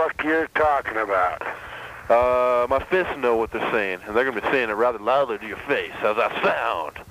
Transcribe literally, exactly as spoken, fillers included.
fuck you're talking about. Uh, my fists know what they're saying, and they're going to be saying it rather loudly to your face. How's that sound?